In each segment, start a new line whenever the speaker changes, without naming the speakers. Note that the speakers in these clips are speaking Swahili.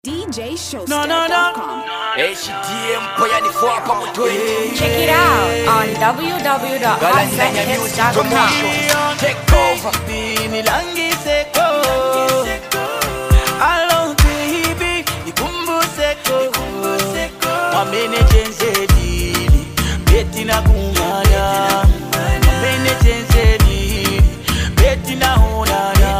DJShowstep.com.
Check it out on www.hotshits.com.
Take over. Allo baby, nikumbuseko. Mwamene jenzeli, beti na kumanya. Mwamene jenzeli, beti na honana.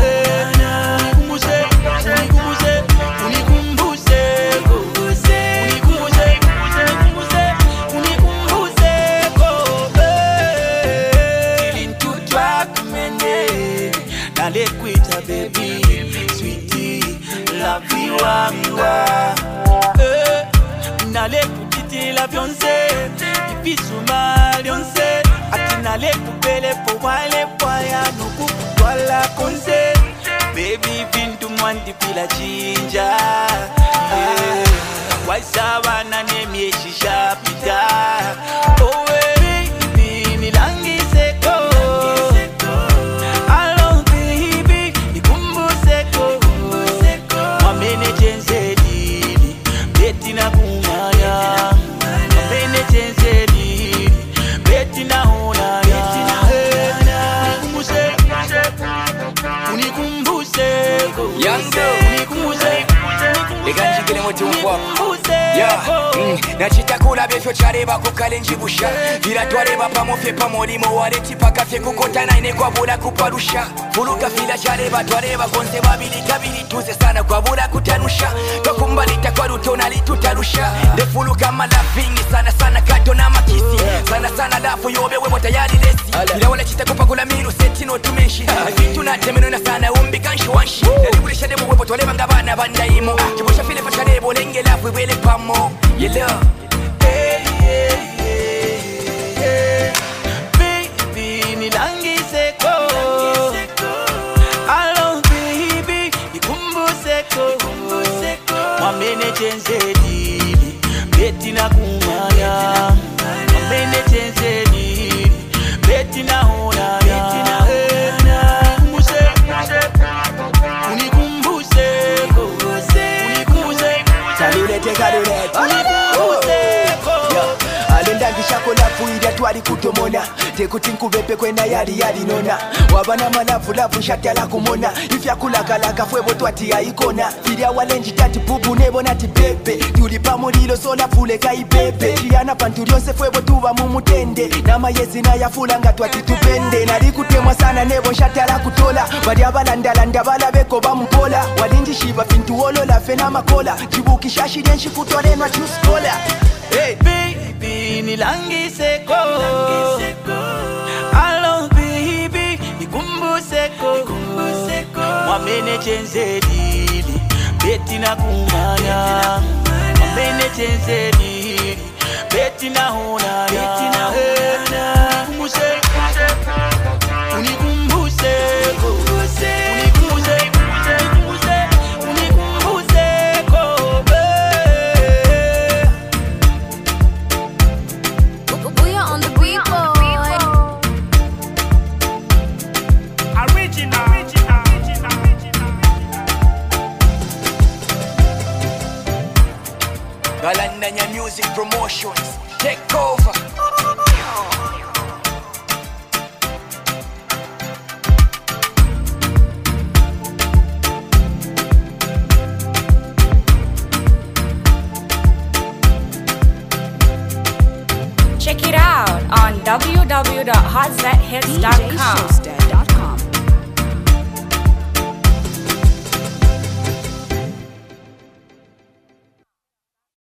Nalekuita baby, sweetie, love you wangwa. Nalekutiti la Beyonce, ipisuma Beyonce. Ati nalekupele po wale poya nuku wala konse. Baby vintu mwandi pila chinja. Waisaba na nemye shisha pita. Oh baby, nilangi seko.
Nachitakula befyo chareba kukalenji busha Vila twareba pamofye pamolimo waleti pakafye kukotana ine kwa bula kuparusha Fuluka fila chareba twareba konse wabili kabili tuze sana kwa bula kutanusha Tokumbalita kwa rutona litutarusha Defuluka malafingi sana sana kato na makisi Sana sana lafu yobe webo tayari lesi Vila wale chita kupakula miru seti no tumenshi Vitu na temeno na sana umbi kanshu wanshi Naligulisha demo webo toleba ngabana banda imo Chibusha file facharebo lenge lafu wele pamo Yellow
Baby, nilangi seko. Allo baby, nikumbuseko. Mwamene jenzeli, beti na kumanya. Mwamene jenzeli, beti na honana. Unikumbuseko.
Kalulete Alendandishako lafu ida twali kutomona Tekuti nkubepe kwena yali nona Wabana malafu lafu shatala kumona Ifya kulakalaka fwebo twati ya ikona Fidia walenji tati pubu nebo nati pepe Tulipa mulilo sola fule kai pepe Chiana panturionse fwebo tuwa mumutende Nama yezi na ya fulanga twati tupende Nalikutemwa sana nebo shatala kutola Badi abalandalanda bala beko bamupola Walinji shiba fintu olo la fena makola Jibuki shashi denshi kutolenwa chuskola
Hey baby, nilangi seko. Allo baby, nikumbuseko. Mwamene jenzeli, beti na kumanya. Mwamene jenzeli, beti na honana. Unikumbuseko.
Galandanya Music Promotions, take over.
Check it out on www.hotshits.com.